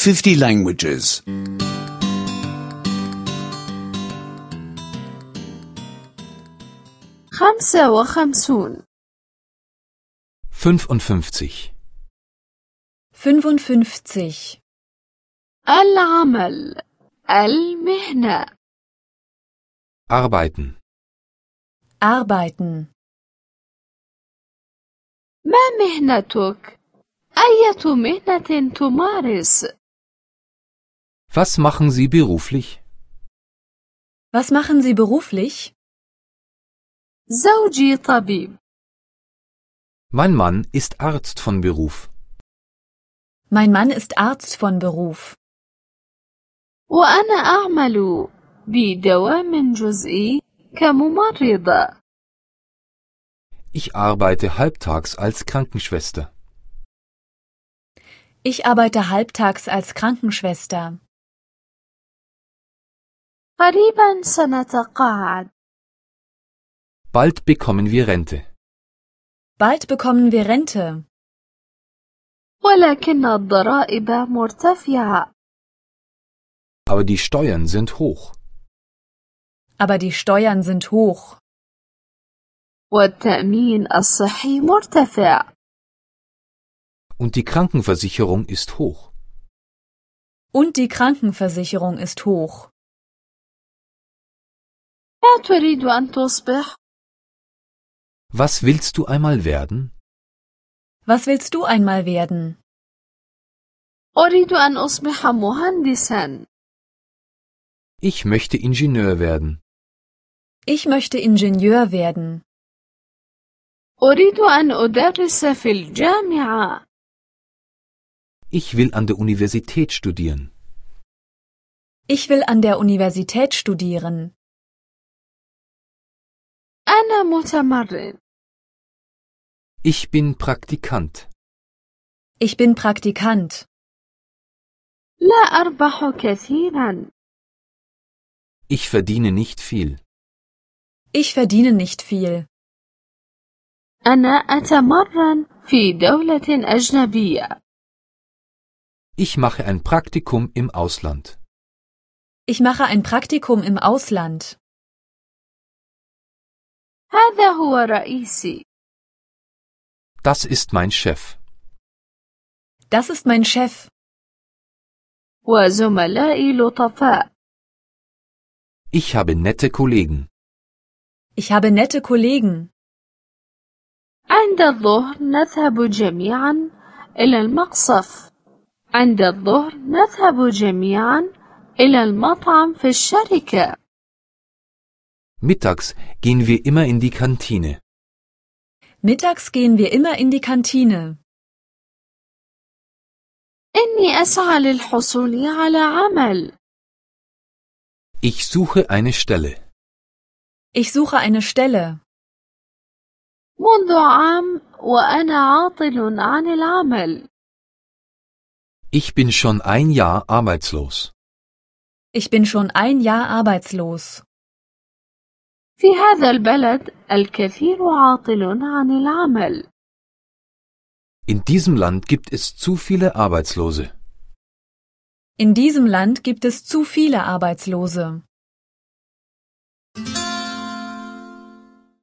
50 languages. 55 55. 55. العمل المهنة Arbeiten. Arbeiten. ما مهنتك؟ أية مهنة تمارس؟ Was machen Sie beruflich? Was machen Sie beruflich? زوجي طبيب. Mein Mann ist Arzt von Beruf. Mein Mann ist Arzt von Beruf. وأنا أعمل بدوام جزئي كممرضة. Ich arbeite halbtags als Krankenschwester. Ich arbeite halbtags als Krankenschwester. قريبا سنتقاعد. Bald bekommen wir Rente. Bald bekommen wir Rente. ولكن الضرائب مرتفعة. Aber die Steuern sind hoch. Aber die Steuern sind hoch. والتأمين الصحي مرتفع. Und die Krankenversicherung ist hoch. Und die Krankenversicherung ist hoch. ما تريد أن تصبح؟ Was willst du einmal werden? Was willst du einmal werden? أريد أن أصبح مهندسا. Ich möchte Ingenieur werden. Ich möchte Ingenieur werden. أريد أن أدرس في الجامعة. Ich will an der Universität studieren. Ich will an der Universität studieren. أنا متمرن. Ich bin Praktikant. Ich bin Praktikant. لا أربح كثيرا. Ich verdiene nicht viel. Ich verdiene nicht viel. أنا أتمرن في دولة أجنبية. Ich mache ein Praktikum im Ausland. Ich mache ein Praktikum im Ausland. هذا هو رئيسي. Das ist mein Chef. Das ist mein Chef. وزملائي لطفاء. Ich habe nette Kollegen. Ich habe nette Kollegen. عند الظهر نذهب جميعا إلى المقصف. عند الظهر نذهب جميعا إلى المطعم في الشركة. Mittags gehen wir immer in die Kantine. Mittags gehen wir immer in die Kantine. إني أسعى للحصول على عمل. Ich suche eine Stelle. Ich suche eine Stelle. منذ عام وأنا عاطل عن العمل. Ich bin schon ein Jahr arbeitslos. Ich bin schon ein Jahr arbeitslos. في هذا البلد الكثير عاطل عن العمل. In diesem Land gibt es zu viele Arbeitslose. In diesem Land gibt es zu viele Arbeitslose.